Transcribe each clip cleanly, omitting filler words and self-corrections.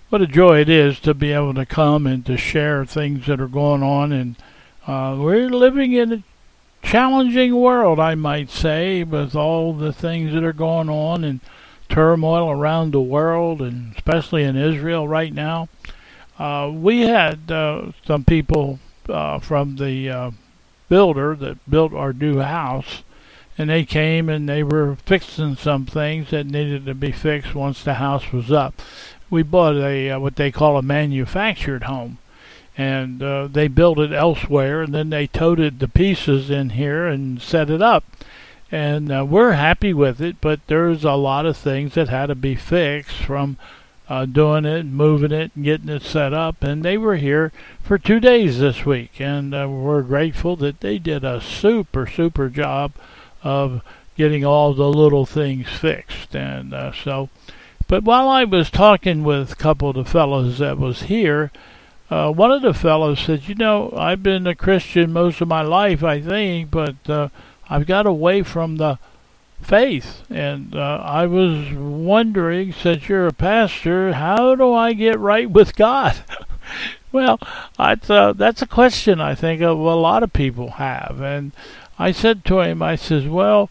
What a joy it is to be able to come and to share things that are going on. And we're living in a challenging world, I might say, with all the things that are going on and turmoil around the world, and especially in Israel right now. We had some people from the builder that built our new house, and they came and they were fixing some things that needed to be fixed once the house was up. We bought a what they call a manufactured home, and they built it elsewhere, and then they toted the pieces in here and set it up. And we're happy with it, but there's a lot of things that had to be fixed from doing it, moving it, and getting it set up. And they were here for 2 days this week, and we're grateful that they did a super job of getting all the little things fixed. And but while I was talking with a couple of the fellows that was here, one of the fellows said, I've been a Christian most of my life, I think, but I've got away from the faith. And I was wondering, since you're a pastor, how do I get right with God? Well, that's a question I think of a lot of people have. And I said to him, I says, well,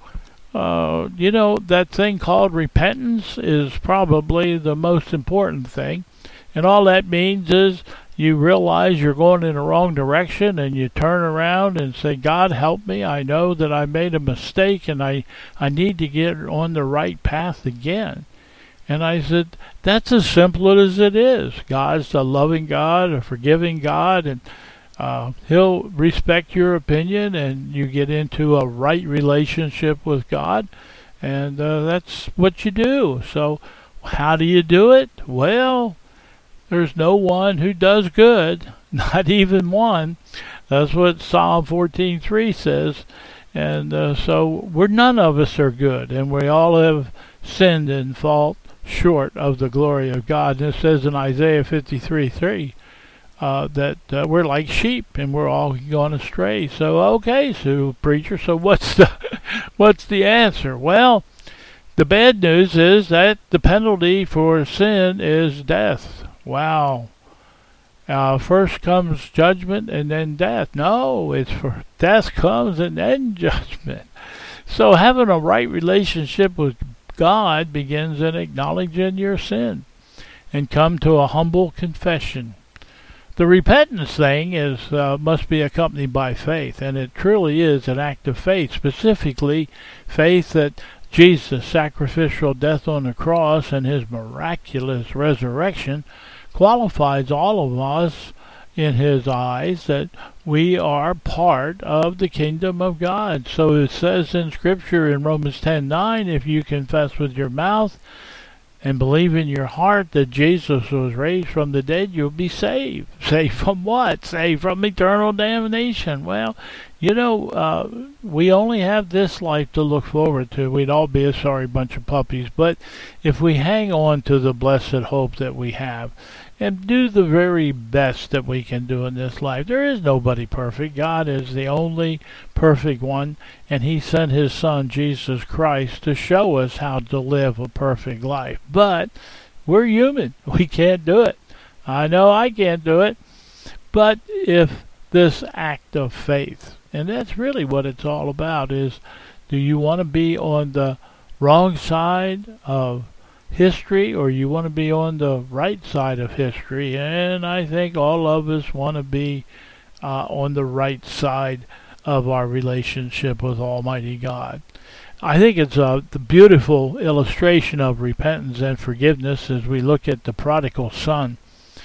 that thing called repentance is probably the most important thing. And all that means is you realize you're going in the wrong direction, and you turn around and say, God, help me. I know that I made a mistake, and I need to get on the right path again. And I said, that's as simple as it is. God's a loving God, a forgiving God, and He'll respect your opinion, and you get into a right relationship with God, and that's what you do. So how do you do it? Well, there's no one who does good, not even one. That's what Psalm 14:3 says. And so none of us are good, and we all have sinned and fall short of the glory of God. And it says in Isaiah 53:3 that we're like sheep and we're all gone astray. So okay, so preacher, so what's the answer? Well, the bad news is that the penalty for sin is death. Wow. First comes judgment and then death. No, it's for death comes and then judgment. So having a right relationship with God begins in acknowledging your sin and come to a humble confession. The repentance thing must be accompanied by faith, and it truly is an act of faith, specifically faith that Jesus' sacrificial death on the cross and His miraculous resurrection qualifies all of us in His eyes that we are part of the kingdom of God. So it says in Scripture in Romans 10:9, if you confess with your mouth and believe in your heart that Jesus was raised from the dead, you'll be saved. Saved from what? Saved from eternal damnation. Well, we only have this life to look forward to. We'd all be a sorry bunch of puppies. But if we hang on to the blessed hope that we have and do the very best that we can do in this life, there is nobody perfect. God is the only perfect one, and He sent His Son, Jesus Christ, to show us how to live a perfect life. But we're human. We can't do it. I know I can't do it. But if this act of faith, and that's really what it's all about, is do you want to be on the wrong side of history, or you want to be on the right side of history? And I think all of us want to be on the right side of our relationship with Almighty God. I think it's the beautiful illustration of repentance and forgiveness as we look at the prodigal son.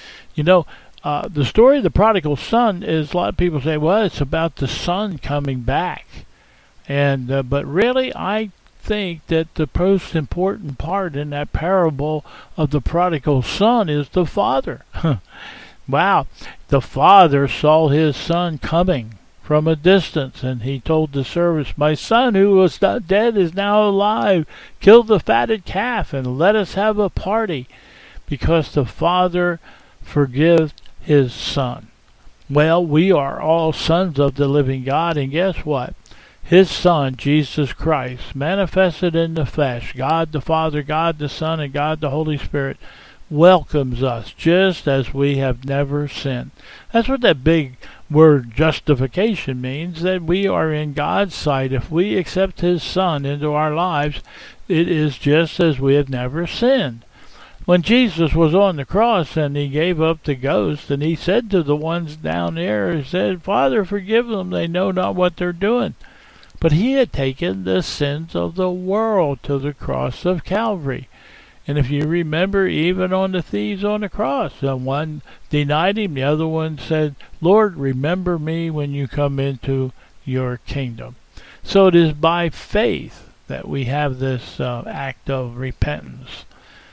The story of the prodigal son is, a lot of people say, well, it's about the son coming back. And but really, I think that the most important part in that parable of the prodigal son is the father. Wow. The father saw his son coming from a distance, and he told the servants, my son who was dead is now alive. Kill the fatted calf and let us have a party, because the father forgives his son. Well, we are all sons of the living God, and guess what? His Son, Jesus Christ, manifested in the flesh, God the Father, God the Son, and God the Holy Spirit, welcomes us just as we have never sinned. That's what that big word justification means, that we are in God's sight. If we accept His Son into our lives, it is just as we have never sinned. When Jesus was on the cross and He gave up the ghost, and He said to the ones down there, He said, Father, forgive them, they know not what they're doing. But He had taken the sins of the world to the cross of Calvary. And if you remember, even on the thieves on the cross, the one denied Him, the other one said, Lord, remember me when you come into your kingdom. So it is by faith that we have this act of repentance.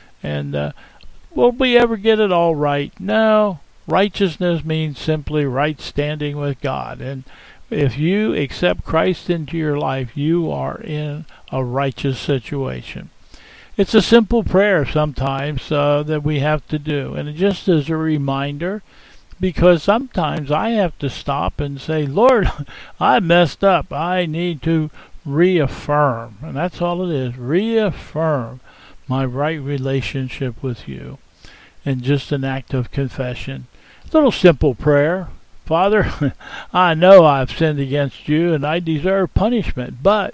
And will we ever get it all right? No. Righteousness means simply right standing with God. And if you accept Christ into your life, you are in a righteous situation. It's a simple prayer sometimes that we have to do. And just as a reminder, because sometimes I have to stop and say, Lord, I messed up. I need to reaffirm. And that's all it is, reaffirm my right relationship with you. And just an act of confession. A little simple prayer. Father, I know I've sinned against you and I deserve punishment, but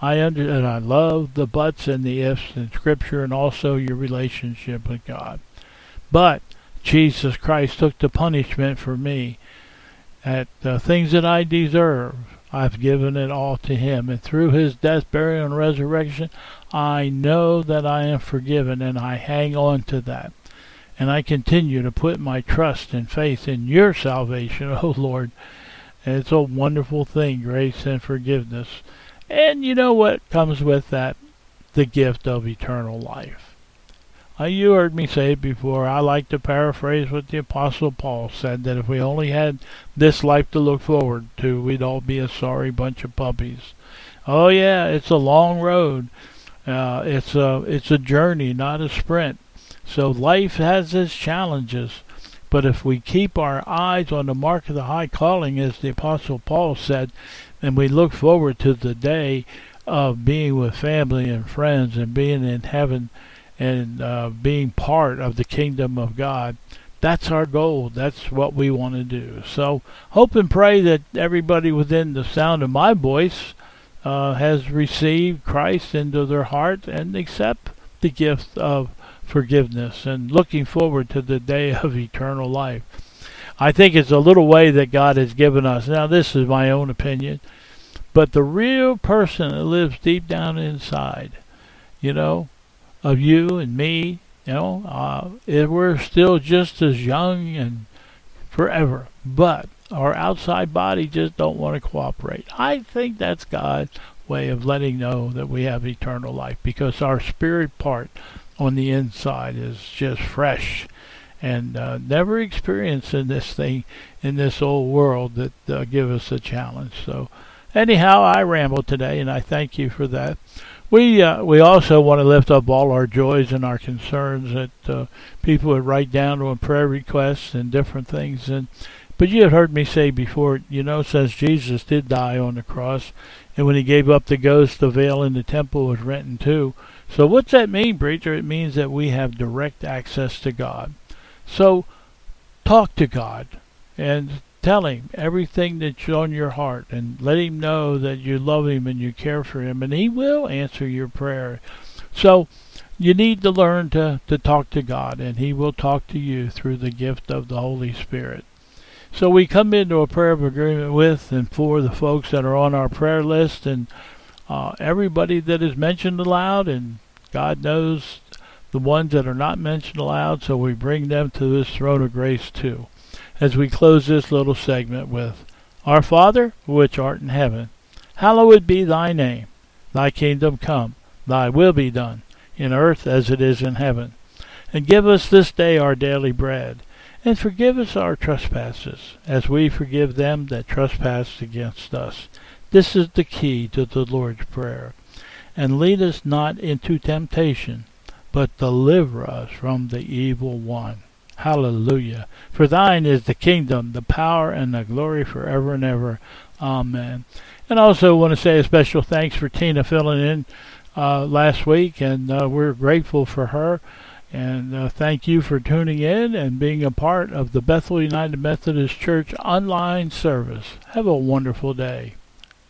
and I love the buts and the ifs in Scripture and also your relationship with God. But Jesus Christ took the punishment for me. At the things that I deserve, I've given it all to Him. And through His death, burial, and resurrection, I know that I am forgiven, and I hang on to that. And I continue to put my trust and faith in your salvation, oh Lord. And it's a wonderful thing, grace and forgiveness. And you know what comes with that? The gift of eternal life. You heard me say it before. I like to paraphrase what the Apostle Paul said, that if we only had this life to look forward to, we'd all be a sorry bunch of puppies. Oh yeah, it's a long road. It's a journey, not a sprint. So life has its challenges. But if we keep our eyes on the mark of the high calling, as the Apostle Paul said, and we look forward to the day of being with family and friends and being in heaven and being part of the kingdom of God, that's our goal. That's what we want to do. So hope and pray that everybody within the sound of my voice has received Christ into their heart and accept the gift of forgiveness and looking forward to the day of eternal life. I think it's a little way that God has given us. Now, this is my own opinion, but the real person that lives deep down inside, of you and me, if we're still just as young and forever, but our outside body just don't want to cooperate. I think that's God's way of letting know that we have eternal life, because our spirit part on the inside is just fresh and never experienced in this thing, in this old world that give us a challenge. So anyhow, I rambled today, and I thank you for that. We also want to lift up all our joys and our concerns that people would write down on prayer requests and different things. But you had heard me say before, since Jesus did die on the cross, and when He gave up the ghost, the veil in the temple was rent in two. So what's that mean, preacher? It means that we have direct access to God. So talk to God and tell Him everything that's on your heart, and let Him know that you love Him and you care for Him, and He will answer your prayer. So you need to learn to talk to God, and He will talk to you through the gift of the Holy Spirit. So we come into a prayer of agreement with and for the folks that are on our prayer list, and everybody that is mentioned aloud, and God knows the ones that are not mentioned aloud, so we bring them to this throne of grace too, as we close this little segment with, Our Father, which art in heaven, hallowed be thy name. Thy kingdom come, thy will be done, in earth as it is in heaven. And give us this day our daily bread, and forgive us our trespasses, as we forgive them that trespass against us. This is the key to the Lord's Prayer. And lead us not into temptation, but deliver us from the evil one. Hallelujah. For thine is the kingdom, the power, and the glory forever and ever. Amen. And I also want to say a special thanks for Tina filling in last week, and we're grateful for her. And thank you for tuning in and being a part of the Bethel United Methodist Church online service. Have a wonderful day.